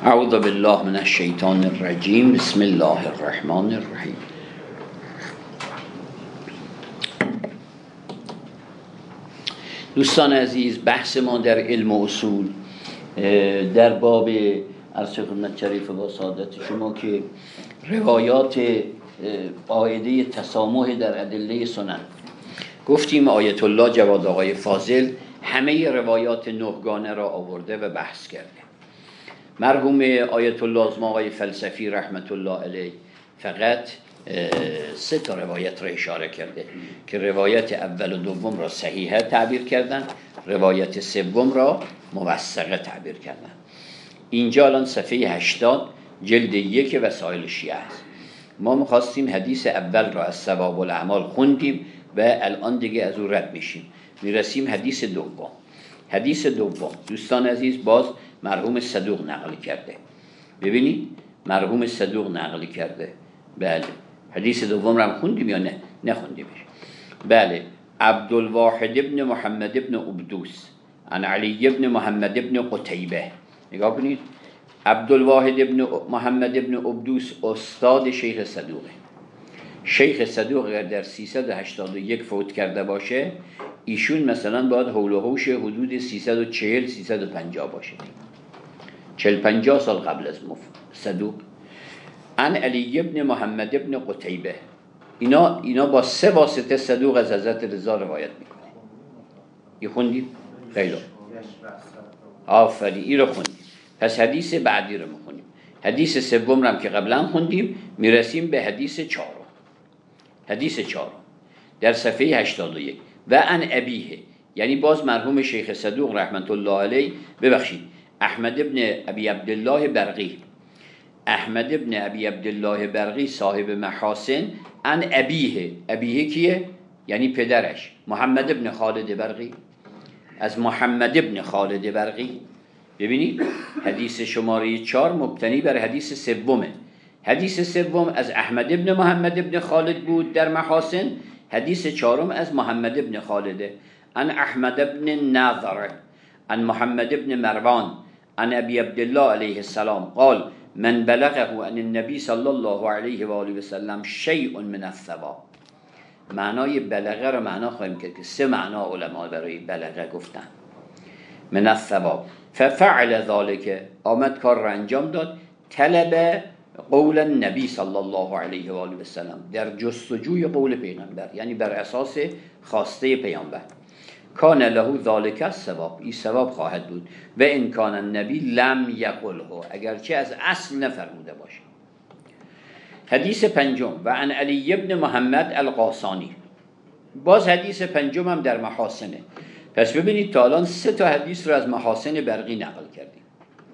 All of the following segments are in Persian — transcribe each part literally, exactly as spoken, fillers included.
اعوذ بالله من الشیطان الرجیم. بسم الله الرحمن الرحیم. دوستان عزیز، بحث ما در علم و اصول در باب عرض خدمت شریف با سعادت شما که روایات قاعده تسامح در ادله سنن. گفتیم آیت الله جواد آقای فاضل همه روایات نهگانه را آورده و بحث کرده. مرحوم آیت الله عظما آقای فلسفی رحمت الله علیه فقط سه تا روایت را اشاره کرده که روایت اول و دوم را صحیحه تعبیر کردن، روایت سوم را موثقه تعبیر کردن. اینجا الان صفحه هشتاد جلد یک وسائل شیعه است. ما می‌خواستیم حدیث اول را از ثواب الاعمال خوندیم و الان دیگه از او رد میشیم، میرسیم حدیث دوم. حدیث دوم دوستان عزیز باز مرحوم صدوق نقل کرده. ببینید مرحوم صدوق نقل کرده. بله حدیث دوم را هم خوندیم یا نه؟ نخوندیمش. بله عبدالواحد ابن محمد ابن عبدوس عن علی ابن محمد ابن قتیبه. نگاه کنید، عبدالواحد ابن محمد ابن عبدوس استاد شیخ صدوقه. شیخ صدوق اگر در سیصد و هشتاد و یک فوت کرده باشه، ایشون مثلا باید حول و حوش حدود سیصد و چهل سیصد و پنجاه باشه، چهل پنجاه سال قبل از صدوق. عن علی ابن محمد ابن قتیبه. اینا اینا با سه واسطه صدوق از حضرت رضا روایت میکنه. این خوندید؟ خیلی آفرین، این رو خوندیم. پس حدیث بعدی رو میخونیم. حدیث سوم رو هم که قبلا خوندیم، میرسیم به حدیث چهارم. حدیث چهارم در صفحه هشتاد و یک. و عن ابیه، یعنی باز مرحوم شیخ صدوق رحمت الله علیه، ببخشید احمد ابن ابی عبدالله برقی. احمد ابن ابی عبدالله برقی صاحب محاسن. عن ابیه، ابیه کیه؟ یعنی پدرش محمد ابن خالد برقی، از محمد ابن خالد برقی. ببینید حدیث شماره چهار مبتنی بر حدیث سومه. حدیث سوم از احمد ابن محمد ابن خالد بود در محاسن، حدیث چهارم از محمد ابن خالده. عن احمد ابن ناظر عن محمد ابن مروان عن ابی عبدالله علیه السلام قال من بلغه عن النبی صلی الله علیه و آله و سلم شیء من الثواب. معنای بلغه رو معنا خواهیم کرد که سه معنا علما برای بلغه گفتن. من الثواب ففعل ذلك، آمد کار را انجام داد. طلب قول النبی صلی الله علیه و آله و سلم، در جستجوی قول پیغمبر، یعنی بر اساس خواسته پیامبر. کان له ذلک الثواب، این ثواب خواهد بود. و ان کان النبی لم یقله، اگرچه از اصل نفرموده باشه. حدیث پنجم و عن علی ابن محمد القاسانی. باز حدیث پنجم هم در محاسنه. پس ببینید تا الان سه تا حدیث رو از محاسن برقی نقل کردیم.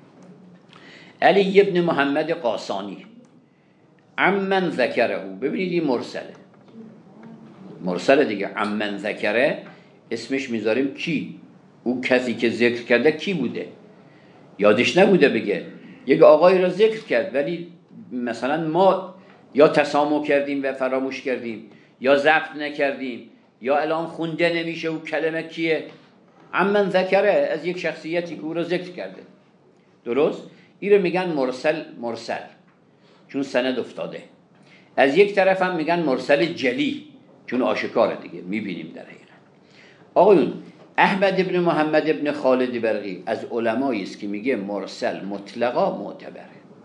علی ابن محمد قاسانی عمن ذکره، ببینید این مرسله. مرسله دیگه. عمن ذکره اسمش میذاریم کی؟ او کسی که ذکر کرده کی بوده؟ یادش نبوده بگه. یک آقایی را ذکر کرد ولی مثلا ما یا تسامح کردیم و فراموش کردیم، یا ضبط نکردیم، یا الان خونده نمیشه او کلمه کیه. عمن ذکره از یک شخصیتی که او را ذکر کرده. درست؟ این رو میگن مرسل. مرسل چون سند افتاده. از یک طرف هم میگن مرسل جلی چون آشکاره دیگه، میبینیم در حقیقت. آقایون احمد ابن محمد ابن خالد برقی از علمایی است که میگه مرسل مطلقا معتبره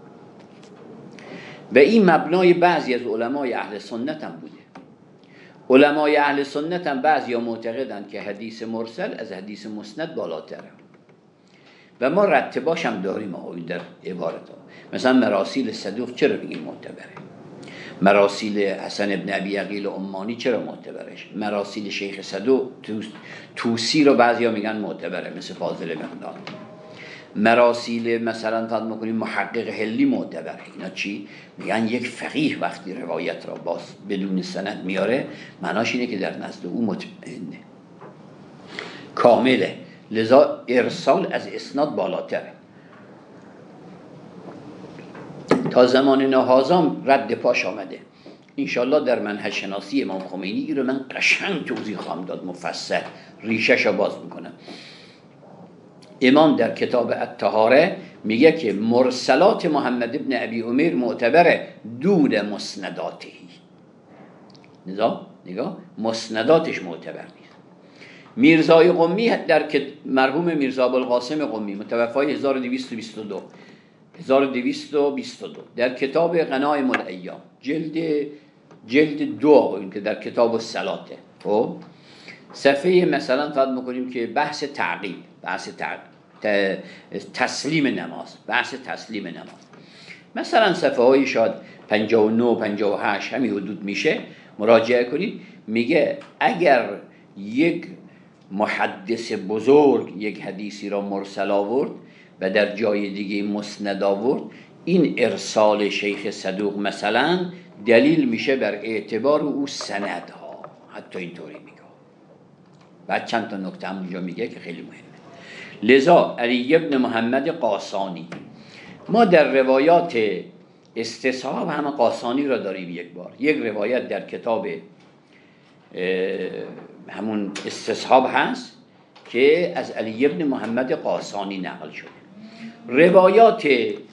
و این مبنای بعضی از علمای اهل سنت هم بوده. علمای اهل سنت هم بعضی ها معتقدند که حدیث مرسل از حدیث مسند بالاتره و ما رتباش هم داریم آقایون در عبارت ها. مثلا مراسیل صدوق چرا بگیم معتبره؟ مراسیل حسن ابن ابی عقیل عمانی چرا معتبرش؟ مراسیل شیخ صدوق توسی رو بعضی ها میگن معتبره مثل فاضل مقداد. مراسیل مثلا فرض میکنیم محقق حلی معتبره. اینا چی؟ میگن یک فقیه وقتی روایت را باز بدون سند میاره معناش اینه که در نزد او مطمئنه، کامله، لذا ارسال از اسناد بالاتره. تا زمان نهازام رد پاش آمده. انشالله در منهج شناسی امام خمینی رو من قشنگ توضیح خواهم داد، مفصل ریشش رو باز میکنم. امام در کتاب الطهاره میگه که مرسلات محمد ابن ابی عمیر معتبره دون مسنداته. نگاه نگاه مسنداتش معتبر نیست. میرزای قمی در مرحوم میرزا ابوالقاسم قمی متوفای هزار و دویست و بیست و دو هزار و دویست و بیست و دو در کتاب غنایم الایام جلد جلد دو این که در کتاب الصلاته، خب صفحه مثلا فقط میکنیم که بحث تعقیب، بحث تعقیب تسلیم نماز، بحث تسلیم نماز مثلا صفحه های شاید پنجاه و نه پنجاه و هشت همین حدود میشه، مراجعه کنید. میگه اگر یک محدث بزرگ یک حدیثی را مرسل آورد و در جای دیگه مسند آورد، این ارسال شیخ صدوق مثلا دلیل میشه بر اعتبار او سندها، حتی اینطوری میگه. بعد چند تا نکته هم اونجا میگه که خیلی مهمه. لذا علی ابن محمد قاسانی، ما در روایات استصحاب همه قاسانی را داریم. یک بار یک روایت در کتاب همون استصحاب هست که از علی ابن محمد قاسانی نقل شده. روایات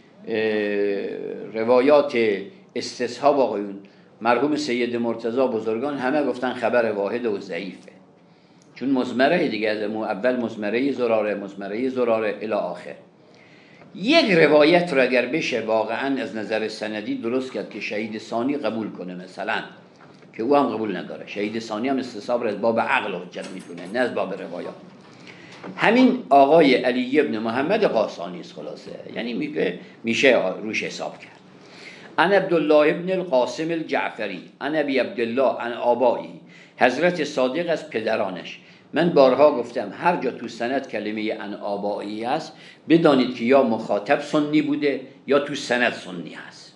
روایات استصحاب آقایون مرحوم سید مرتضی بزرگان همه گفتن خبر واحد و ضعیفه، چون مزمره دیگه از اول مزمره زراره مزمره زراره الی آخر. یک روایت رو اگر بشه واقعا از نظر سندی درست کرد که شهید ثانی قبول کنه مثلا، که او هم قبول نداره، شهید ثانی هم استصحاب را از باب عقل حجت میتونه نه از باب روایات. همین آقای علی ابن محمد قاسانی است خلاصه، یعنی میگه میشه روش حساب کرد. ان عبدالله ابن القاسم الجعفری ان ابی عبدالله ان آبایی، حضرت صادق از پدرانش. من بارها گفتم هر جا تو سند کلمه ان آبایی هست بدانید که یا مخاطب سنی بوده یا تو سند سنی هست،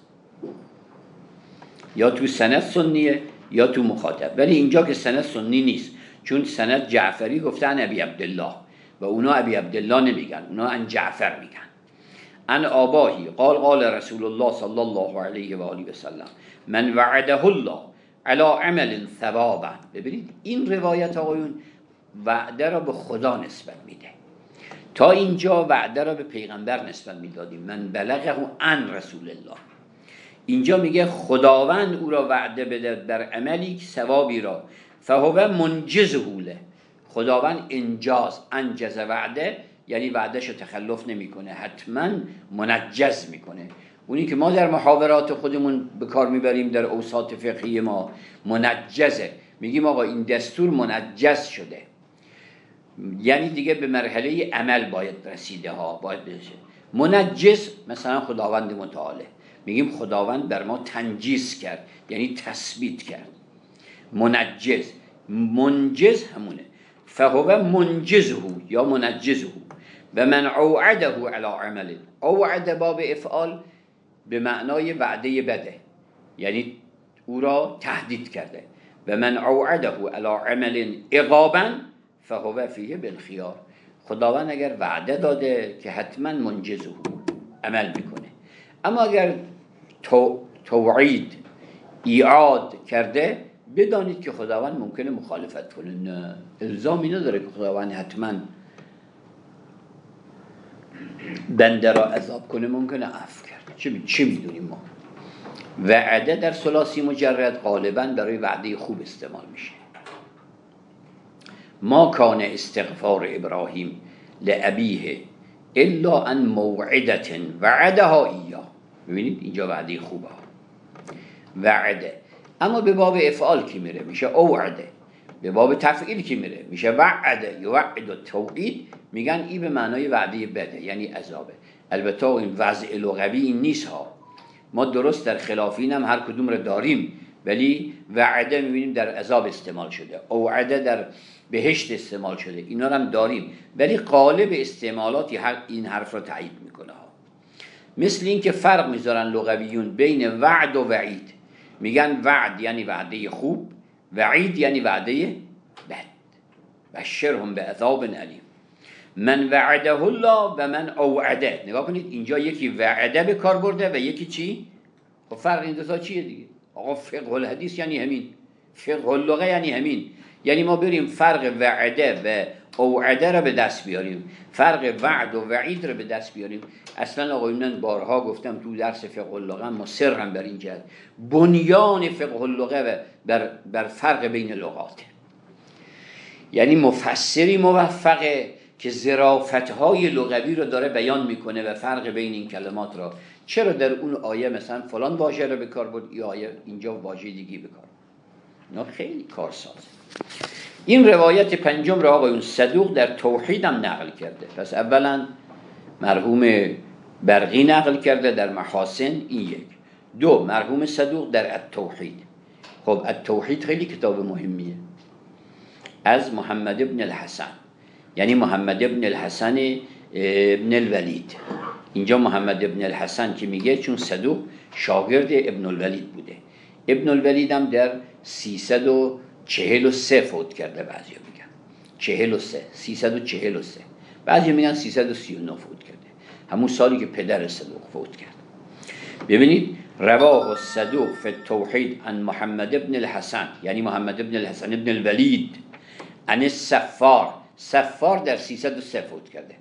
یا تو سند سنیه یا تو مخاطب. ولی اینجا که سند سنی نیست، چون سند جعفری گفتن ابی عبدالله و اونا ابی عبدالله نمیگن، اونا ان جعفر میگن. ان آباهی قال قال رسول الله صلی الله علیه و آله و سلم من وعده الله علی عمل ثوابا. ببینید این روایت آقایون وعده را به خدا نسبت میده. تا اینجا وعده را به پیغمبر نسبت میدادیم، من بلغه عن رسول الله. اینجا میگه خداوند او را وعده بده در عملی ثوابی را، فهو منجزه له. خداوند انجاز انجز وعده یعنی وعدهشو تخلف نمیکنه، حتما منجز میکنه. اونی که ما در محاورات خودمون به کار میبریم در اوساط فقهی ما منجزه، میگیم آقا این دستور منجز شده، یعنی دیگه به مرحله عمل باید رسیده ها، باید بشه. منجز مثلا خداوند متعاله، میگیم خداوند بر ما تنجیز کرد یعنی تثبیت کرد. منجز منجز همونه، فهو منجزه یا منجزه. و من اوعده علی عمل، اوعده باب افعال به معنای وعده بده، یعنی او را تهدید کرده. و من اوعده علی عمل عقابا فهو فیه بالخیار. خداوند اگر وعده داده که حتما منجزه عمل میکنه، اما اگر تو توعید ایعاد کرده بدانید که خداوند ممکنه مخالفت کنه. نه الزامی نداره که خداوند حتما بنده را عذاب کنه، ممکنه عفو کرد. چه چی میدونیم ما؟ وعده در ثلاثی مجرد غالبا برای وعده خوب استعمال میشه. ما کان استغفار ابراهیم لابیه الا ان موعدة وعدها ایاه. ببینید اینجا وعده خوبه وعده، اما به باب افعال کی میره میشه اوعده، به باب تفعیل کی میره میشه وعده. یوعد و توعید میگن این به معنای وعده بده یعنی عذابه. البته این وضع لغوی این نیست ها، ما درست در خلافین هم هر کدوم رو داریم، ولی وعده میبینیم در عذاب استعمال شده، اوعده در بهشت استعمال شده، اینا هم داریم، ولی قالب استعمالاتی این حرف رو تایید میکنه ها. مثل این که فرق میذارن لغویون بین وعد و وعید، میگن وعد یعنی وعده خوب، وعید یعنی وعده بد. بشرهم بعذاب الیم. من وعده الله و من اوعده. نگاه کنید اینجا یکی وعده به کار برده و یکی چی؟ خب فرق این دو تا چیه دیگه؟ آقا فقه الحدیث یعنی همین، فقه اللغه یعنی همین، یعنی ما بریم فرق وعده و اوعده رو به دست بیاریم، فرق وعد و وعید رو به دست بیاریم. اصلا آقایون من بارها گفتم تو درس فقه اللغه، ما سرم بر این جهت بنیان فقه اللغه بر, بر فرق بین لغاته. یعنی مفسری موفقه که ظرافت‌های لغوی رو داره بیان میکنه و فرق بین این کلمات را، چرا در اون آیه مثلا فلان واژه رو به کار برد، این آیه اینجا واژه دیگه به کار برد. اینا خیلی کارسازه. این روایت پنجم را آقایون صدوق در توحید هم نقل کرده. پس اولا مرحوم برقی نقل کرده در محاسن، این یک. دو، مرحوم صدوق در التوحید. خب التوحید خیلی کتاب مهمیه، از محمد ابن الحسن، یعنی محمد ابن الحسن ابن الولید. اینجا محمد ابن الحسن که میگه چون صدوق شاگرد ابن الولید بوده. ابن الولید هم در سیصد و چهل و سه فوت کرده، بعضی میگن چهل و سه، سیصد و چهل و سه، بعضی میگن سیصد و سی و نه فوت کرده، همون سالی که پدر صدوق فوت کرد. ببینید رواه الصدوق فی التوحید عن محمد ابن الحسن، یعنی محمد ابن الحسن ابن الولید، عن الصفار. صفار در سیصد و سه فوت کرده.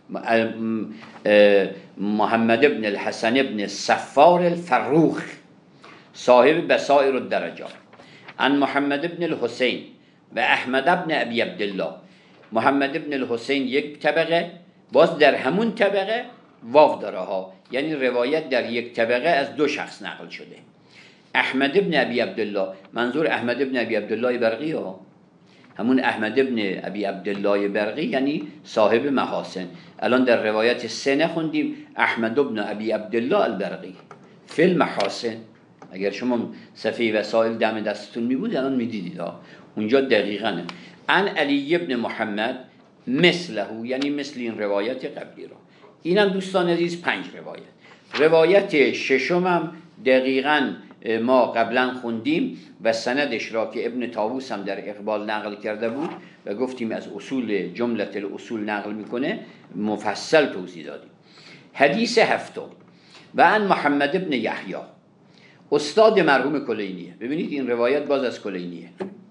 محمد ابن الحسن ابن الصفار الفروخ صاحب بصائر الدرجات. عن محمد ابن الحسین و احمد ابن ابی عبدالله. محمد ابن الحسین یک طبقه، باز در همون طبقه واو داره ها، یعنی روایت در یک طبقه از دو شخص نقل شده. احمد ابن ابی عبدالله، منظور احمد ابن ابی عبدالله برقی ها، همون احمد ابن ابی عبدالله برقی یعنی صاحب محاسن. الان در روایت سه نخوندیم احمد ابن ابی عبدالله البرقی فی المحاسن. اگر شما صفحه وسائل دم دستتون می بود الان می دیدید ها، اونجا دقیقاً. عن علی ابن محمد مثله، یعنی مثل این روایت قبلی را. اینم دوستان عزیز پنج روایت. روایت ششم هم دقیقاً ما قبلا خوندیم و سندش را که ابن طاووس هم در اقبال نقل کرده بود و گفتیم از اصول جملت الاصول نقل میکنه، مفصل توضیح دادیم. حدیث هفتم و عن محمد ابن یحیی استاد مرحوم کلینیه. ببینید این روایت باز از کلینیه.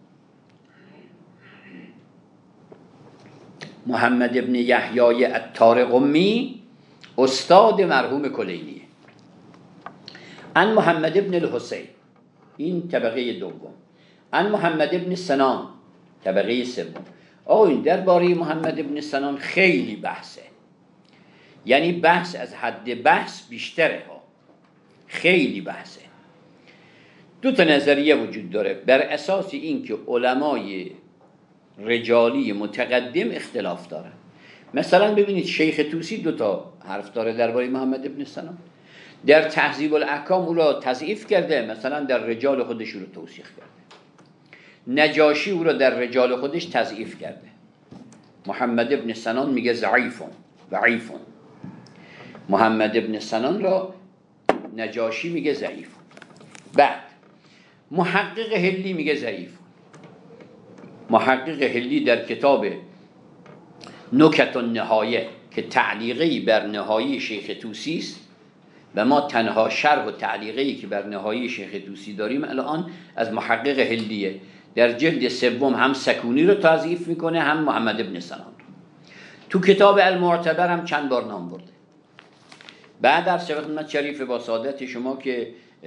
محمد ابن یحیی الطارقمی استاد مرحوم کلینیه. عن محمد ابن الحسین، این طبقه دوم. عن محمد ابن سنان طبقه سوم. آقا این درباره محمد ابن سنان خیلی بحثه، یعنی بحث از حد بحث بیشتره ها، خیلی بحثه. دو تا نظریه وجود داره بر اساس این که علمای رجالی متقدم اختلاف دارن. مثلا ببینید شیخ طوسی دو تا حرف داره درباره محمد ابن سنان. در تهذیب الاحکام او را تضعیف کرده، مثلا در رجال خودش او را توصیح کرده. نجاشی او را در رجال خودش تضعیف کرده. محمد ابن سنان میگه ضعیفون ضعیفون. محمد ابن سنان را نجاشی میگه ضعیفون. بعد محقق هلی میگه ضعیفون. محقق هلی در کتاب نکت النهایه که تعلیقی بر نهایی شیخ طوسی است و ما تنها شرح و تعلیقی که بر نهایی شیخ طوسی داریم الان از محقق هلیه، در جلد سوم هم سکونی رو تضعیف میکنه هم محمد ابن سنان. تو کتاب المعتبر هم چند بار نام برده. بعد در خدمت شریف با سعادت شما که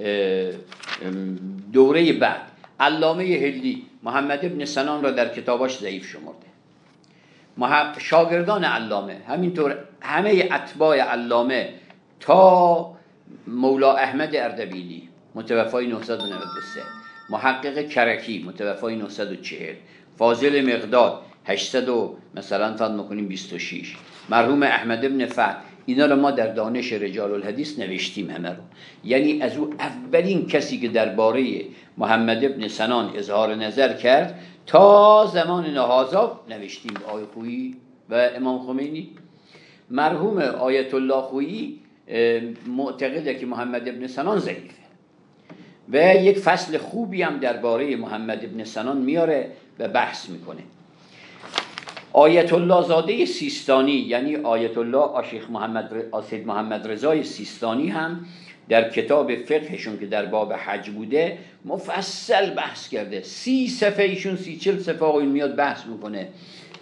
دوره بعد علامه هلی محمد ابن سنان را در کتاباش ضعیف شمرده. شاگردان علامه همینطور همه اتباع علامه تا مولا احمد اردبیلی متوفای نهصد و نود و سه، محقق کرکی متوفای نهصد و چهل، فاضل مقداد هشتصد مثلا فرض می‌کنیم بیست و شش، مرحوم احمد ابن فتح، اینا رو ما در دانش رجال الحدیث نوشتیم همه رو. یعنی از او اولین کسی که درباره محمد ابن سنان اظهار نظر کرد تا زمان نهازا نوشتیم آیه خویی و امام خمینی. مرحوم آیت الله خویی معتقده که محمد ابن سنان ضعیفه و یک فصل خوبی هم درباره محمد ابن سنان میاره و بحث میکنه. آیت الله زاده سیستانی یعنی آیت الله آشیخ محمد آسید محمد رضای سیستانی هم در کتاب فقهشون که در باب حج بوده مفصل بحث کرده. سی صفحه ایشون سی چل صفحه این میاد بحث میکنه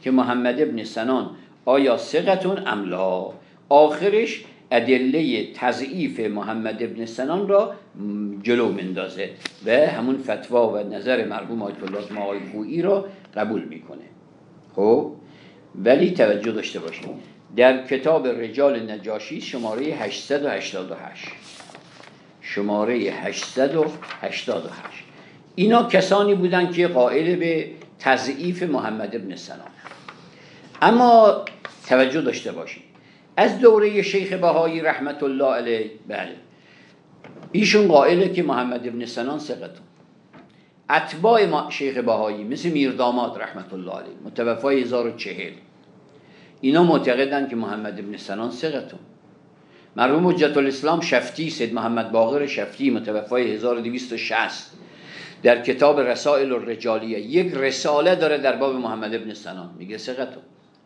که محمد ابن سنان آیا ثقتون ام لا. آخرش ادله تضعیف محمد ابن سنان را جلو مندازه و همون فتوا و نظر مرحوم آیت الله ماهای خویی را قبول میکنه. خب ولی توجه داشته باشید در کتاب رجال نجاشی شماره هشتصد و هشتاد و هشت شماره هشتصد و هشتاد و هشت اینا کسانی بودن که قائل به تضعیف محمد ابن سنان. اما توجه داشته باشید از دوره شیخ بهایی رحمت الله علیه، بله ایشون قائله که محمد ابن سنان ثقتون. اتباع شیخ بهایی مثل میرداماد رحمت الله علیه متوفای هزار و چهل اینا معتقدن که محمد ابن سنان ثقتون. مرحوم حجت الاسلام شفتی سید محمد باقر شفتی متوفای هزار و دویست و شصت در کتاب رسائل الرجالیه یک رساله داره در باب محمد ابن سنان میگه ثقتون.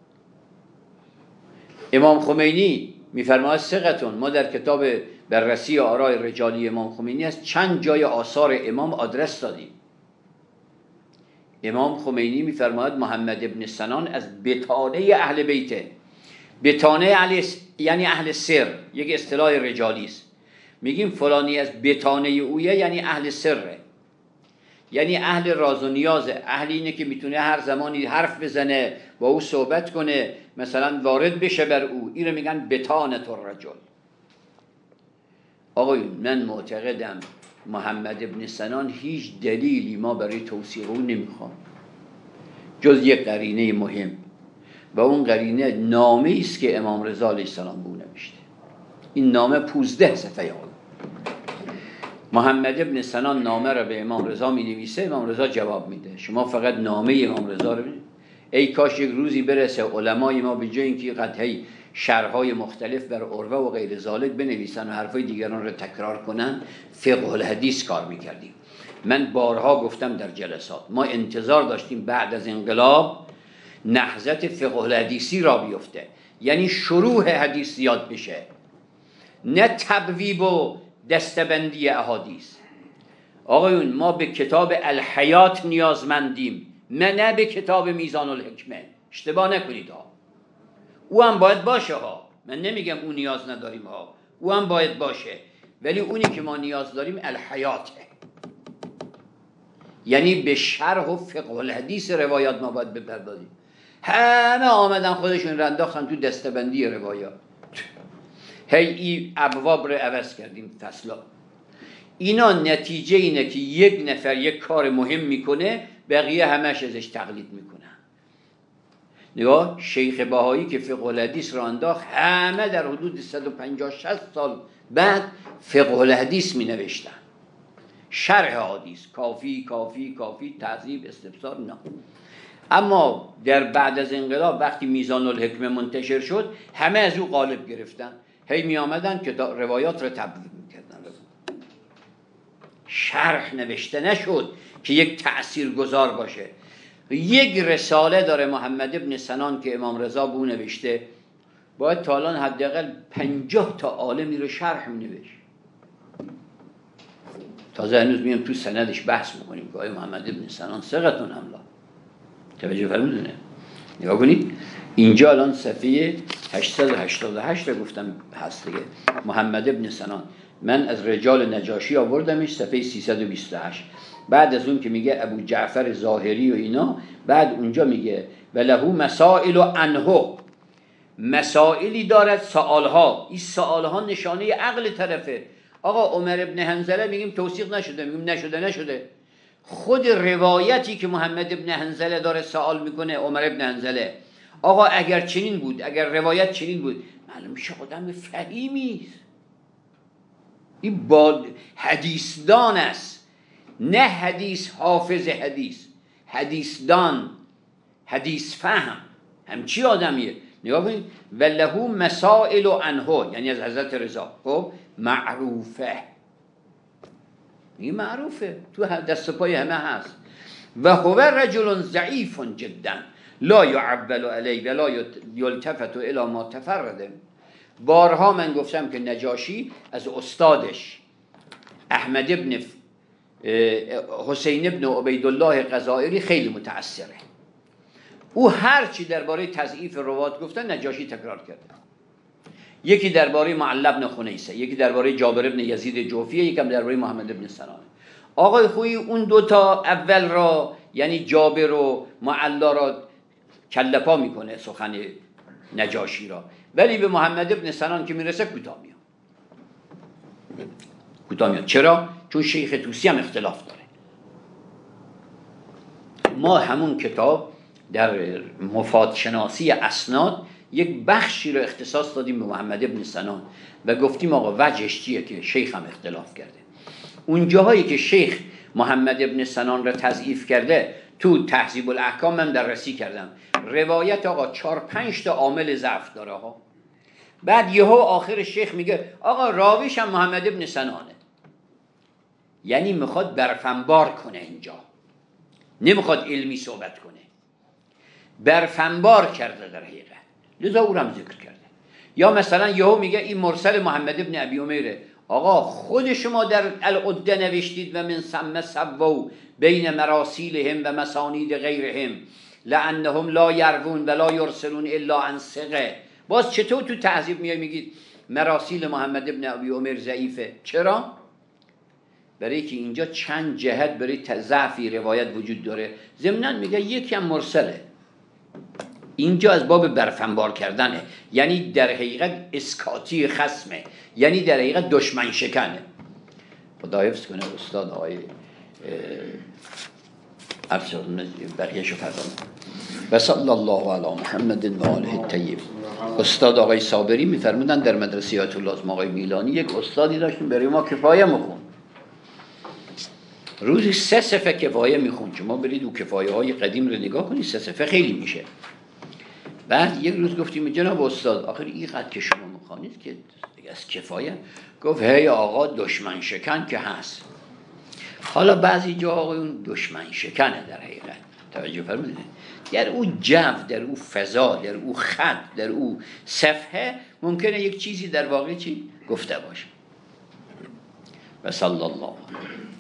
امام خمینی میفرماید ثقتون. ما در کتاب بررسی آراء رجالی امام خمینی از چند جای آثار امام آدرس دادیم. امام خمینی میفرماید محمد ابن سنان از بطانه اهل بیته. بطانه اهل یعنی اهل سر، یک اصطلاح رجالی است. میگیم فلانی از بطانه اویه یعنی اهل سره، یعنی اهل راز و نیازه، اهل اینه که میتونه هر زمانی حرف بزنه با او صحبت کنه، مثلا وارد بشه بر او. این رو میگن بطانه الرجل. آقایون من معتقدم محمد ابن سنان هیچ دلیلی ما برای توثیق او نمیخوام جز یک قرینه مهم و اون قرینه نامه است که امام رضا علیه السلام به او نوشته. این نامه پانزده صفحه آقا. محمد ابن سنان نامه را به امام رضا می نویسه، امام رضا جواب میده. شما فقط نامه امام رضا رو ببینید. ای کاش یک روزی برسه علمای ما به جای اینکه قطعی شرحهای مختلف بر عروه و غیر ذالک بنویسن و حرفای دیگران رو تکرار کنن، فقه الحدیث کار میکردیم. من بارها گفتم در جلسات ما انتظار داشتیم بعد از انقلاب نهضت فقه الحدیثی را بیفته، یعنی شروع حدیث زیاد بشه، نه تبویب و دستبندی احادیث. آقایون ما به کتاب الحیات نیازمندیم، نه به کتاب میزان الحکمه. اشتباه نکنید ها، او هم باید باشه ها، من نمیگم او نیاز نداریم ها، او هم باید باشه، ولی اونی که ما نیاز داریم الحیاته، یعنی به شرح و فقه الحدیث روایات ما باید بپردازیم. همه آمدن خودشون رنداختن تو دستبندی روایات، هی ای ابواب رو عوض کردیم فصلا. اینا نتیجه اینه که یک نفر یک کار مهم میکنه بقیه همش ازش تقلید میکنن. نگاه شیخ بهایی که فقه الحدیث را انداخت، همه در حدود صد و پنجاه شصت سال بعد فقه الحدیث می نوشتن، شرح حدیث، کافی کافی کافی تعذیب استفسار نه. اما در بعد از انقلاب وقتی میزان الحکمه منتشر شد همه از او غالب گرفتن، هی می آمدن که روایات را تبدیل میکردن. شرح نوشته نشد که یک تأثیر گذار باشه. یک رساله داره محمد ابن سنان که امام رضا بو نوشته، باید تا الان حداقل پنجاه تا عالمی رو شرح می نوشت. تازه هنوز میام تو سندش بحث میکنیم که آیا محمد ابن سنان ثقتون ام لا. توجه فرمودونه. نگاه کنید اینجا الان صفحه هشتصد و هشتاد و هشت رو گفتم هست دیگه. محمد ابن سنان من از رجال نجاشی آوردمش صفحه سیصد و بیست و هشت. بعد از اون که میگه ابو جعفر ظاهری و اینا، بعد اونجا میگه ولهو مسائل و عنه، مسائلی دارد سوالها. این سوالها نشانه عقل طرفه. آقا عمر ابن حنظله میگیم توثیق نشده، میگیم نشده نشده. خود روایتی که محمد ابن حنظله داره سوال میکنه عمر ابن حنظله، آقا اگر چنین بود، اگر روایت چنین بود، معلوم میشه آدم فهیمی است، این با حدیثدان است، نه حدیث حافظ حدیث، حدیثدان، حدیث فهم، همچی آدمیه. نگاه کنید ولهو مسائل و عنه، یعنی از حضرت رضا. خب معروفه، این معروفه تو دست پای همه هست. و هو رجل ضعیف جدا لا يعول علیه ولا یلتفت الی ما تفرده. بارها من گفتم که نجاشی از استادش احمد ابن حسین ابن عبیدالله غزائری خیلی متأثره. او هر چی درباره تضعیف روات گفته نجاشی تکرار کرده. یکی درباره معل بن خنیسه، یکی درباره جابر بن یزید جوفیه، یکم درباره محمد بن سنان. آقای خویی اون دوتا اول را یعنی جابر و معلا را کلپا میکنه سخن نجاشی را، ولی به محمد بن سنان که میرسه کوتاه میاد. کوتاه میاد. چرا؟ چون شیخ طوسی هم اختلاف داره. ما همون کتاب در مفاد شناسی اسناد یک بخشی رو اختصاص دادیم به محمد بن سنان و گفتیم آقا وجهش چیه که شیخ هم اختلاف کرده. اون جاهایی که شیخ محمد بن سنان را تضعیف کرده تو تهذیب الاحکام من دررسی کردم. روایت آقا چهار پنج تا عامل ضعف داره ها. بعد یهو آخر شیخ میگه آقا راویش هم محمد بن سنانه. یعنی میخواد برفنبار کنه اینجا، نمیخواد علمی صحبت کنه، برفنبار کرده در حقیقت، لذا او هم ذکر کرده. یا مثلا یهو میگه این مرسل محمد بن ابی عمیره. آقا خود شما در العده نوشتید و من ثم سووا بین مراسیلهم و مسانید غیرهم لانهم لا یروون ولا یرسلون الا عن ثقه. باز چطور تو تهذیب میای میگید مراسیل محمد بن ابی عمیر ضعیفه؟ چرا؟ برای که اینجا چند جهت برای ضعفی روایت وجود داره. ضمناً میگه یکی هم مرسله. اینجا از باب برفنبار کردنه، یعنی در حقیقت اسکاتی خصمه، یعنی در حقیقت دشمن شکنه. خدا حفظ کنه استاد آقای افسر بقیه شو فرمان و صلی الله علی محمد و آله الطیب. استاد آقای صابری میفرمودن در مدرسه آیت الله آقای میلانی یک استادی داشتیم برای ما کفایه میخون، روزی سه صفحه کفایه میخون. شما برید او کفایه های قدیم رو نگاه کنید، سه صفحه خیلی میشه. بعد یک روز گفتیم جناب استاد آخر اینقدر که شما میخوانید که از کفایه؟ گفت هی آقا دشمن شکن که هست. حالا بعضی جا آقا اون دشمن شکنه در حقیقت، توجه فرمودید، در او جو، در او فضا، در او خط، در او صفحه ممکنه یک چیزی در واقع چی گفته باشه. و صلی الله علیه